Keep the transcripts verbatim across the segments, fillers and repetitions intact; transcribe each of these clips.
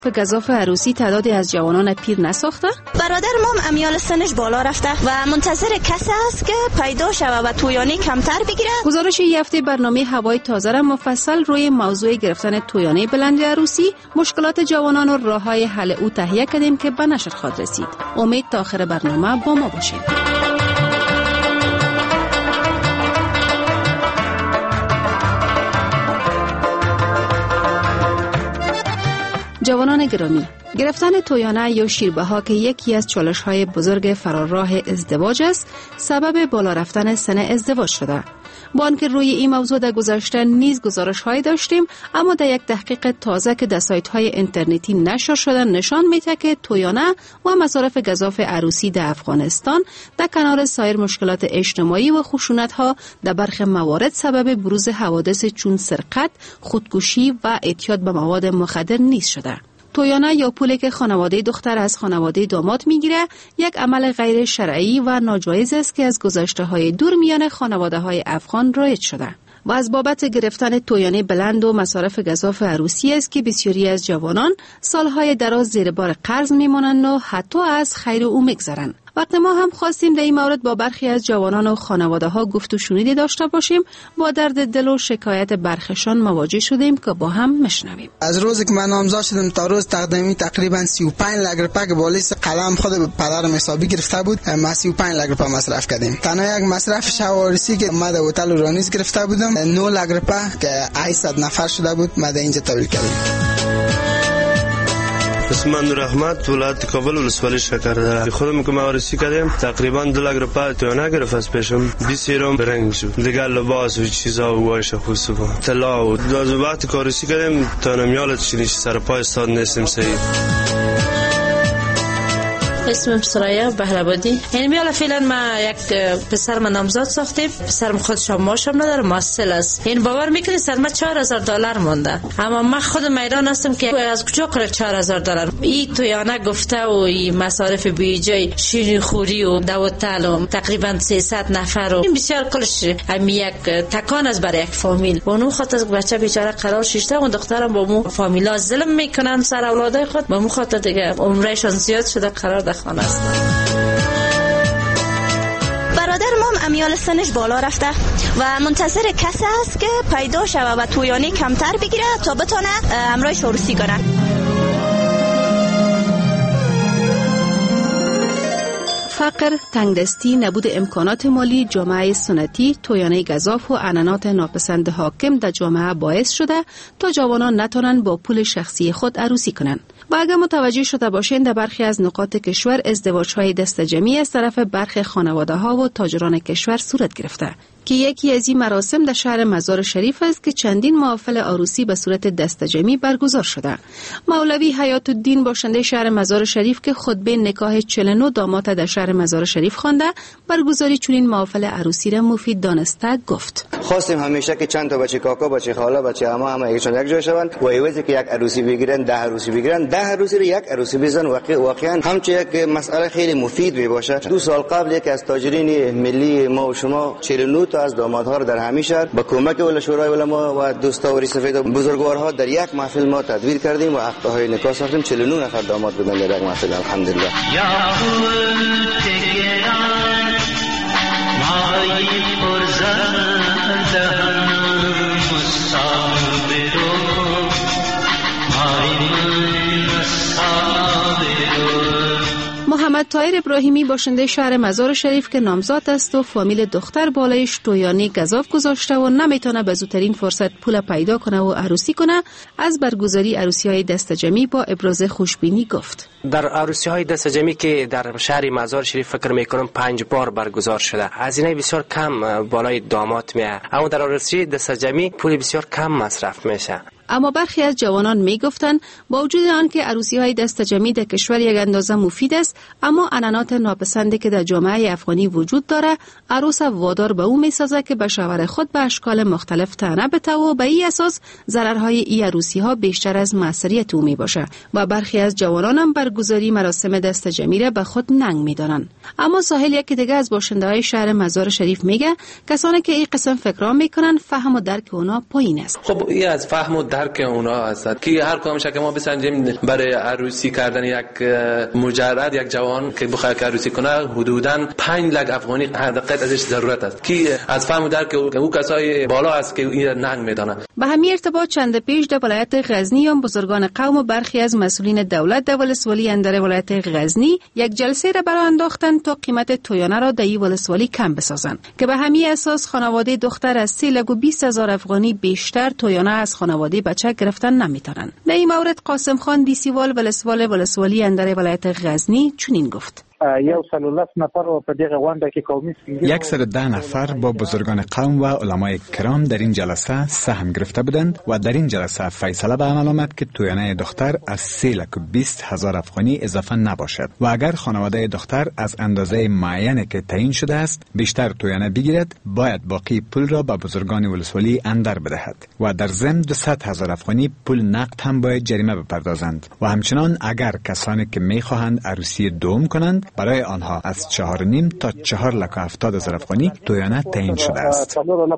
به گزاف عروسی تعدادی از جوانان پیر نساخته؟ برادر مام امیال سنش بالا رفته و منتظر کسی است که پیدا شود و تویانی کمتر بگیره. گزارش این هفته برنامه هوای تازه را مفصل روی موضوع گرفتن تویانی بلند عروسی، مشکلات جوانان و راه‌های حل او تهیه کردیم که به نشر خواهد رسید. امید تا آخر برنامه با ما باشید. جوانان گرامی، گرفتن تویانه یا شیربها که یکی از چالش‌های بزرگ فراراه ازدواج است، سبب بالا رفتن سن ازدواج شده. با آنکه روی این موضوع در گذشته نیز گزارش‌هایی داشتیم، اما در یک تحقیق تازه که در سایت‌های اینترنتی نشر شده نشان می‌دهد که تویانه و مصارف گزاف عروسی در افغانستان در کنار سایر مشکلات اجتماعی و خشونت‌ها در برخی موارد سبب بروز حوادث چون سرقت، خودکشی و اعتیاد به مواد مخدر نیز شده. تویانه یا پولی که خانواده دختر از خانواده داماد میگیره یک عمل غیر شرعی و ناجایز است که از گذشته های دور میان خانواده های افغان رایج شده و از بابت گرفتن تویانه بلند و مصارف گزاف عروسی است که بسیاری از جوانان سالهای دراز زیر بار قرض میمانند و حتی از خیر او میگذرند. وقت ما هم خواستیم در این مورد با برخی از جوانان و خانواده ها گفت و شنیدی داشته باشیم. با درد دل و شکایت برخشان مواجه شدیم که با هم مشنویم. از روزی که من نامزد شدم تا روز تقدیمی تقریبا سی و پنج لک روپیه که بالیس قلم خود پدرم حسابی گرفته بود، ما سی و پنج لک روپیه مصرف کردیم. تنها یک مصرف شوارسی که ما در هتل رانیز گرفته بودم نه لک روپیه که هشتصد نفر شده بود، ما در اینجا تحویل کردیم. اسم من نور احمد، ولایت کابل، ولسوالی شکردره. خودم که عروسی کردیم تقریبا دو لک روپیه تویانه گرفت از پیشم. بیست ایران برنگ شد، دیگه لباس و چیزا و وایش خوسو طلا و از وقتی که عروسی کردیم تا نمیالت چنیش سر پای استاد نیستیم صحیح. اسمم سرایا بهرآبادی. این میاله فعلا ما یک پسر من نامزد ساختیم. پسرم خودش هم ماشم نداره، ماسل است. این باور میکنی سر ما چهار هزار دلار مونده، اما من خودم میدان هستم که از کجا کنه چهار هزار دلار. این تویانه گفته و این مصارف بیجای شیرین خوری و دوتل و تقریبا سیصد نفر و این بسیار کلش هم یک تکان از برای یک فامیل. اونو خاطر از بچه بیچاره قرار شیشته و دخترم با مو فامیلا ظلم میکنن سر اولادای خود، با مو خاطر دیگه عمرشان زیاد شده قرار خانه است. برادر مام امیال سنش بالا رفته و منتظر کسی است که پیدا شود و تویانی کمتر بگیره تا بتونه امرایش عروسی کنه. فقر، تنگدستی، نبود امکانات مالی، جامعه سنتی، تویانه گزاف و عنعنات ناپسند حاکم در جامعه باعث شده تا جوانان نتونن با پول شخصی خود عروسی کنن. و اگر متوجه شده باشین در برخی از نقاط کشور ازدواج‌های دست جمعی از طرف برخی خانواده‌ها و تاجران کشور صورت گرفته که یکی از این مراسم در شهر مزار شریف است که چندین محافل عروسی به صورت دست جمعی برگزار شده. مولوی حیات الدین باشنده شهر مزار شریف که خطبه نکاح چهل و نه داماد در شهر مزار شریف خوانده، برگزاری چنین محافل عروسی را مفید دانسته گفت: خواستیم همیشه که چند تا بچه کاکا، بچه خاله، بچه عمه همه یکشون یک جای شوند و ایوازی که یک عروسی بگیرن، ده عروسی بگیرن، ده عروسی رو یک عروسی بزن. واقعا واقعا همچه یک مسئله خیلی مفید می باشه. دو سال قبل یک از تاجرین ملی ما و شما چهل و نه تا از دامادها رو در همین شهر با کمک ول شورای علما و دوستاوری سفید و بزرگوارها در یک محفل ما تدویر کردیم و عقدهای نکاح ساختیم. چهل و نه نفر داماد بودن در یک محفل، الحمدلله. محمد طاهر ابراهیمی باشنده شهر مزار شریف که نامزد است و فامیل دختر بالایش تویانی گزاف گذاشته و نمیتونه به زودترین فرصت پول پیدا کنه و عروسی کنه، از برگزاری عروسی‌های دست جمعی با ابراز خوشبینی گفت: در عروسی‌های دست جمعی که در شهر مزار شریف فکر میکنم پنج بار برگزار شده، هزینه بسیار کم بالای داماد میاد، اما در عروسی دست جمعی پول بسیار کم مصرف میشه. اما برخی از جوانان می گفتند با وجود آنکه عروسی‌های دست جمعی در کشور یک اندازه مفید است، اما عنعنات ناپسندی که در جامعه افغانی وجود داره، عروس وادار به او می‌سازد که به شوهر خود به اشکال مختلف طعنه بده و به این اساس ضررهای این عروسی‌ها بیشتر از مسئولیت او میباشه و برخی از جوانان هم برگزاری مراسم دست جمعی را به خود ننگ می‌دانند. اما ساحل یکی دیگه از باشنده‌های شهر مزار شریف میگه کسانی که این قسم فکرام میکنن فهم و درک اونا پایین است. خب این از فهم و درک درک اونا هست که هر کدامش که ما بسنجیم برای عروسی کردن یک مجرد یک جوان که بخواد عروسی کنه حدوداً پنج لک افغانی حداقل ازش ضرورت است که از فهم درک او کسای بالا است که این ننگ میدانه. به همین ارتباط چند پیش در ولایت غزنی هم بزرگان قوم و برخی از مسئولین دولت در ولسوالی اندر ولایت غزنی یک جلسه را برای انداختن تا قیمت تویانه را در این ولسوالی کم بسازند که به همین اساس خانواده دختر از سه لک و بیست هزار افغانی بیشتر تویانه از خانواده بچه گرفتن نمیتونن. در این مورد قاسم خان دیسیوال ولسوال ولسوالی اندر ولایت غزنی چنین گفت: صد و ده نفر با بزرگان قوم و علمای کرام در این جلسه سهم گرفته بودند و در این جلسه فیصله به عمل آمد که تویانه دختر از سه لک و بیست هزار افغانی اضافه نباشد و اگر خانواده دختر از اندازه معینی که تعیین شده است بیشتر تویانه بگیرد باید باقی پول را به بزرگان ولسوالی اندر بدهد و در ضمن دویست هزار افغانی پول نقد هم باید جریمه بپردازند و همچنان اگر کسانی که میخواهند عروسی دوم کنند برای آنها از چهار نیم تا چهار لک و هفتاد هزار افغانی تویانه تعیین شده است.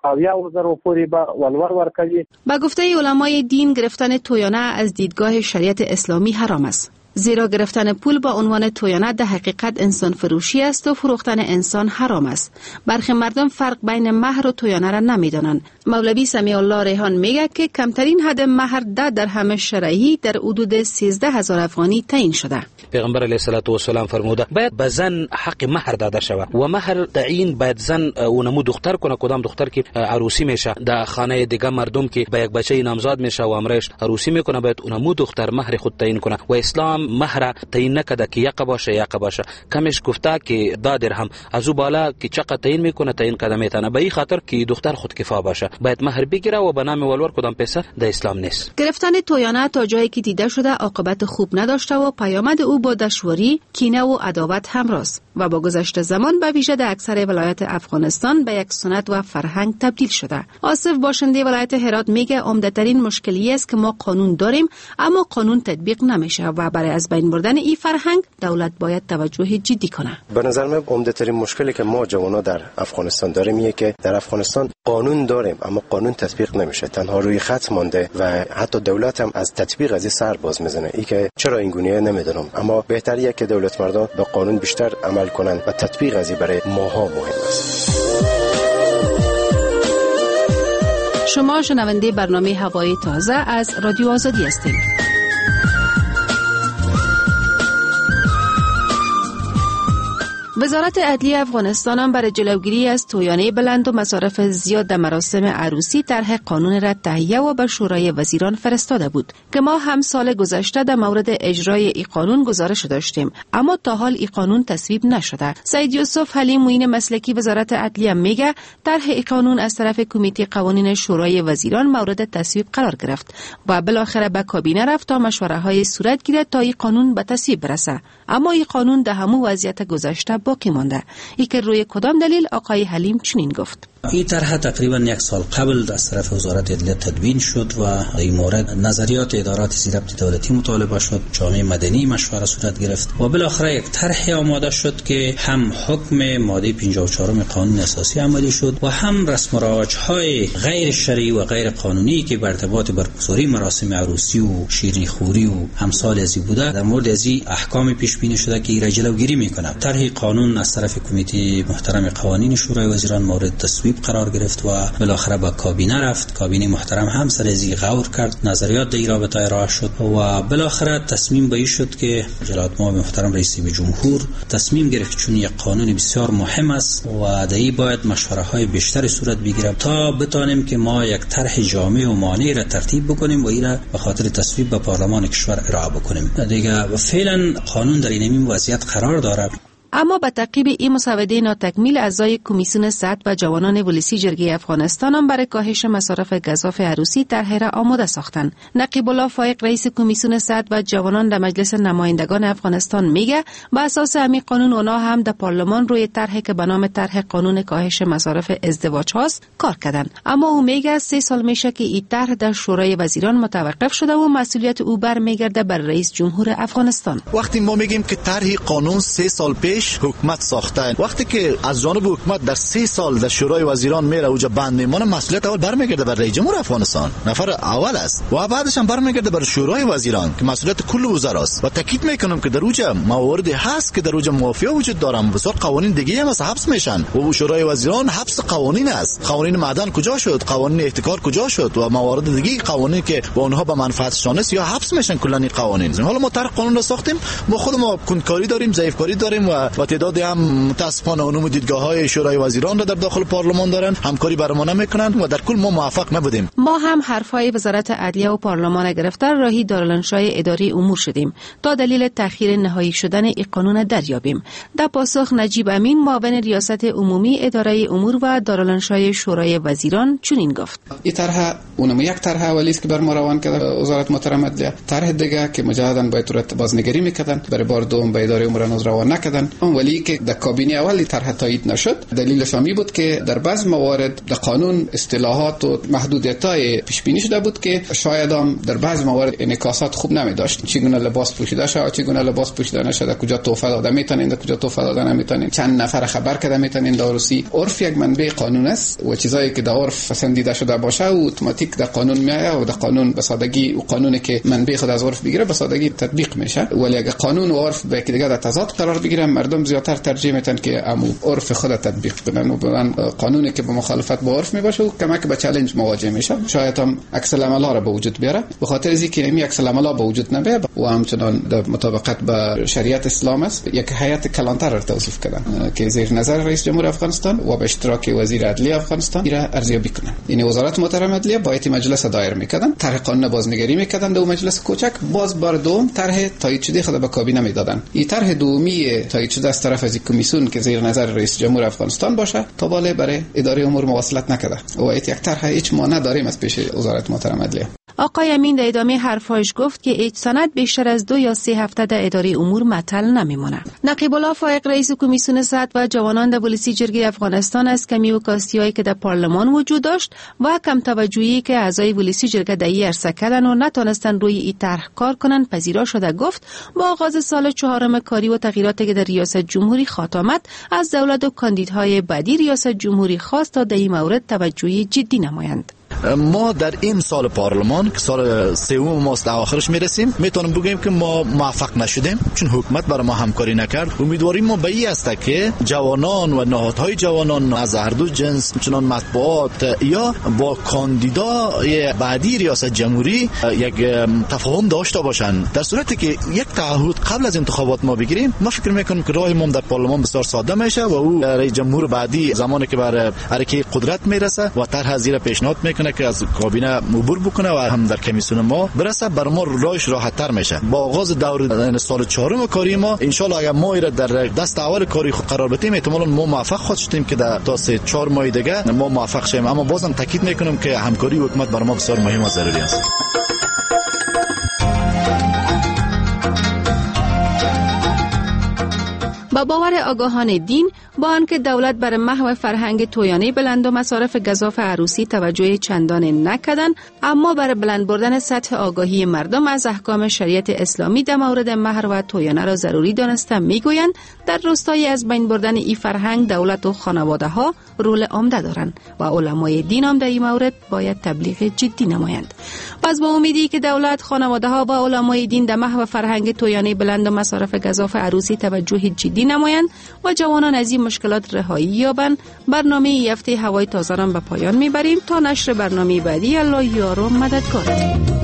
با گفته علمای دین گرفتن تویانه از دیدگاه شریعت اسلامی حرام است، زیرا گرفتن پول با عنوان تویانه در حقیقت انسان فروشی است و فروختن انسان حرام است. برخی مردم فرق بین مهر و تویانه را نمیدانند. مولوی سمیع الله ریحان میگه که کمترین حد مهر ده درهم شرعی در حدود سیزده هزار افغانی تعیین شده. پیغمبر علیه الصلاة و السلام فرموده باید به زن حق مهر داده شود و مهر تعیین باید زن اونمو دختر کنه، کدام دختر که عروسی میشه در خانه دیگه مردم که به یک بچه نامزاد میشه و امرش عروسی میکنه باید اونمو دختر مهر خود تعیین کنه و اسلام مهر تعیین نکده که یک باشه یک باشه، کمش گفته که ده درهم، از او بالا که چقدر تعیین میکنه تعیین کده میتونه، به این خاطر که دختر خود کفا باشه باید مهر بگیره و به نام ولور کدام پیسه در اسلام نیست. گرفتن تویانه تا جایی که دیده شده عاقبت خوب نداشته و پیامد او با دشواری، کینه و عداوت همراه است و با گذشت زمان به ویژه در اکثر ولایات افغانستان به یک سنت و فرهنگ تبدیل شده. آصف باشنده ولایت هرات میگه عمده‌ترین مشکلی است که ما قانون داریم اما قانون تطبیق نمیشه و برای از بین بردن این فرهنگ دولت باید توجه جدی کنه. به نظر من عمده‌ترین مشکلی که ما جوانا در افغانستان داریم اینه که در افغانستان قانون داریم اما قانون تطبیق نمیشه، تنها روی خط مانده و حتی دولت هم از تطبیق از این سر باز میزنه. ای که چرا این گونه نمیدونم، اما بهتریه که دولت مردان به قانون بیشتر عمل کنند و تطبیق از این برای ماها مهم است. شما شنونده برنامه هوای تازه از رادیو آزادی هستید. وزارت عدلیه افغانستان هم برای جلوگیری از تویانه بلند و مصارف زیاد در مراسم عروسی طرح قانون را تهیه و به شورای وزیران فرستاده بود که ما هم سال گذشته در مورد اجرای این قانون گزارش داشتیم اما تا حال این قانون تصویب نشده. سید یوسف حلیم معین مسلکی وزارت عدلیه میگه طرح این قانون از طرف کمیته قوانین شورای وزیران مورد تصویب قرار گرفت و بالاخره به کابینه رفت تا مشوره های صورت گیرد تا این قانون به تصویب برسه، اما این قانون در همو وضعیت گذشته باقی مانده. ای که روی کدام دلیل آقای حلیم چنین گفت: این طرح تقریبا یک سال قبل از طرف وزارت عدلیه تدوین شد و این مورد نظریات ادارات زیربط دولتی مطالبه شد، جامعه مدنی مشوره صورت گرفت و بالاخره یک طرح آماده شد که هم حکم ماده پنجاه و چهار قانون اساسی عملی شد و هم رسم و رواج‌های غیر شرعی و غیر قانونی که بر ارتباط برگزاری مراسم عروسی و شیرینی خوری و امثال ازی بوده در مورد ازی احکام پیش بینی شده که را جلوگیری میکنه. طرح قانون از طرف کمیته محترم قوانین شورای وزیران مورد تصویب قرار گرفت و بالاخره با کابینه رفت. کابینه محترم هم سر ازی غور کرد، نظریات در رابطه ارائه شد و بالاخره تصمیم به این شد که جلال مآب محترم رئیس جمهور تصمیم گرفت چون یک قانون بسیار مهم است و دایی باید مشوره های بیشتری صورت بگیره تا بتانیم که ما یک طرح جامع و مانع را ترتیب بکنیم و این را به خاطر تصویب به پارلمان کشور ارائه بکنیم. دیگه فعلا قانون در این وضعیت قرار داره. اما به تعقیب این مسوده ناتکمیل اعضای کمیسیون صحت و جوانان ولسی جرگه افغانستان هم برای کاهش مصارف گزاف عروسی طرح را آماده ساختند. نقیب الله فایق رئیس کمیسیون صحت و جوانان در مجلس نمایندگان افغانستان میگه با اساس همین قانون اونا هم در پارلمان روی طرحی که به نام طرح قانون کاهش مصارف ازدواج هاست کار کردن، اما او میگه سه سال میشه که این طرح در شورای وزیران متوقف شده و مسئولیت او برمیگرده بر رئیس جمهور افغانستان. وقتی ما میگیم که طرح قانون سه سال پیش پیش حکومت ساخته. وقتی که از جانب حکومت در سه سال در شورای وزیران میره اوجا بند میمونه، مسئولیت اول برمیگرده بر رئیس جمهور افغانستان، نفر اول است، و بعدش هم برمیگرده بر شورای وزیران که مسئولیت کل وزراست. و تاکید میکنم که در اوجا مواردی هست که در اوجا مافیا وجود داره، بسیار قوانین دیگه هم از حبس میشن و شورای وزیران حبس قوانین است. قوانین معدن کجا شد؟ قوانین احتکار کجا شد؟ و موارد دیگه قوانین که با اونها به منفعتشان است یا حبس میشن کلا این قوانین. حالا ما طرح قانون رو ساختیم، ما خود ما کنکاری داریم، ضعیفکاری داریم و با تعدادی هم متاسفانه اونم دیدگاه‌های شورای وزیران را در داخل پارلمان دارن، همکاری برامون نمیکنن و در کل ما موفق نبودیم. ما هم حرفای وزارت عدلیه و پارلمان گرفته راهی دارالانشای اداری امور شدیم تا دلیل تأخیر نهایی شدن این قانون دریابیم. در پاسخ نجیب امین معاون ریاست عمومی اداره امور و دارالانشای شورای وزیران چنین گفت: این طرح اونم یک طرح اولی است که بر ما روان کرده وزارت محترم عدلیه. طرح دیگه که مجددا باید صورت بازنگری میکردن، برای بار دوم به اداره امور نوز روان نکردن. اون ولی که در کابینه اولی طرح تایید نشد، دلیلش می بود که در بعض موارد در قانون اصطلاحات و محدودیت‌های پیش بینی شده بود که شاید هم در بعض موارد انعکاسات خوب نمی داشت. چگونه لباس پوشیده شد، چگونه لباس پوشیده نشد، کجا تحفه داده میتونین، کجا تحفه داده نمیتونین، چند نفر خبر کرده میتونین. داروسی عرف یک منبع قانون است و چیزایی که در عرف پسندیده شده باشه و اتوماتیک در قانون میاد و در قانون به سادگی و قانونی که منبع خود از عرف بگیره به سادگی تطبیق میشه. ولی اگه قانون و عرف به یکی دیگه در تضاد قرار بگیره، مردم زیاتر ترجیح میتن که عمو عرف خود تطبیق کنن و برن قانونی که به مخالفت با عرف میباشه و کمک به چالش مواجه میشه. شاید هم عکس العمل‌ها را به وجود بیاره. به خاطر از اینکه این عکس العمل‌ها به وجود نمیاد و همچنان در مطابقت با شریعت اسلام است، یک هیئت کلانتر را توصیف کردن که زیر نظر رئیس جمهور افغانستان و به اشتراک وزیر عدلیه افغانستان را ارزیابی کنن. این وزارت محترم عدلیه باید مجلس دایر میکردن، طرح قانون بازنگری میکردن در مجلس کوچک، باز بار دوم طرح تایید شده خود به کابینه میدادن. این طرح دومی تایید شده از طرف از کمیسیون که زیر نظر رئیس جمهور افغانستان باشه تا بالا برای اداره امور مواصلات نکرده و ایت یک طرح هیچ ما نداریم از پیش وزارت محترم عدلیه. آقای امین در ادامه حرفایش گفت که هیچ سند بیشتر از دو یا سه هفته در اداره امور معطل نمیمونه. نقیب الله فائق رئیس کمیسیون صحت و جوانان در پلیسی جرگه افغانستان از کمی و کاستی‌هایی که در پارلمان وجود داشت و کم توجهی که اعضای پلیسی جرگه در این عرصه کردن و نتونستن روی این طرح کار کنن پذیرا شده. گفت با آغاز سال چهارم کاری و تغییراتی که در ریاست جمهوری خاتمت از دولت و کاندیدهای بعدی ریاست جمهوری خواست تا در این مورد توجهی جدی نمایند. ما در این سال پارلمان که سال سوم ماست آخرش میرسیم، میتونم بگیم که ما موفق نشدیم چون حکومت برای ما همکاری نکرد. امیدواریم ما به این است که جوانان و نهادهای جوانان از هر دو جنس چنان مطبوعات یا با کاندیدای بعدی ریاست جمهوری یک تفاهم داشته باشند. در صورتی که یک تعهد قبل از انتخابات ما بگیریم، ما فکر میکنم که راه ما در پارلمان بسیار ساده میشه و او رئیس جمهور بعدی زمانی که بر حرکت قدرت میرسه و طرح زیر پیشنهاد میکنه که از کابینه عبور بکنه و هم در کمیسیون ما برسه، بر ما راهش راحت تر میشه. با آغاز دور سال چهارم کاری ما ان شاء الله اگر ما را در دست اول کاری خود قرار بدیم، احتمالاً ما موفق خود شدیم که در تا سه چهار ماه دیگه ما موفق شیم. اما بازم تاکید میکنم که همکاری حکومت بر ما بسیار مهم و ضروری است. با باور آگاهان دین، با آنکه دولت بر محو فرهنگ تویانه بلند و مصارف گزاف عروسی توجه چندان نکردن، اما بر بلند بردن سطح آگاهی مردم از احکام شریعت اسلامی در مورد مهر و تویانه را ضروری دانسته میگویند در راستای از بین بردن این فرهنگ دولت و خانواده ها رول عمده دارند و علمای دین هم در این مورد باید تبلیغ جدی نمایند. پس با امیدی که دولت، خانواده ها و علمای دین در محو فرهنگ تویانه بلند و مصارف گزاف عروسی توجه جدی نمایند و جوانان از این مشکلات رهایی یابند، برنامه این هفته هوای تازه را به پایان میبریم تا نشر برنامه بعدی. الله یار و مددگار.